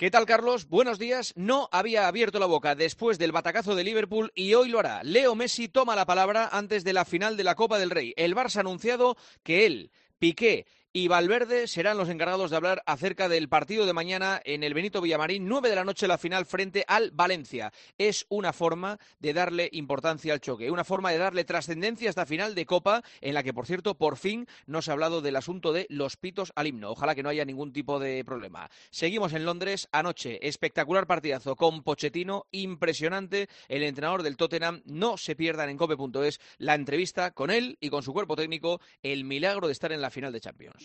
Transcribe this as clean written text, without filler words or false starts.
¿Qué tal, Carlos? Buenos días. No había abierto la boca después del batacazo de Liverpool y hoy lo hará. Leo Messi toma la palabra antes de la final de la Copa del Rey. El Barça ha anunciado que él, Piqué y Valverde serán los encargados de hablar acerca del partido de mañana en el Benito Villamarín, 9 de la noche la final frente al Valencia. Es una forma de darle importancia al choque, una forma de darle trascendencia a esta final de Copa, en la que, por cierto, por fin no se ha hablado del asunto de los pitos al himno. Ojalá que no haya ningún tipo de problema. Seguimos en Londres. Anoche, espectacular partidazo con Pochettino, impresionante, el entrenador del Tottenham. No se pierdan en cope.es la entrevista con él y con su cuerpo técnico, el milagro de estar en la final de Champions.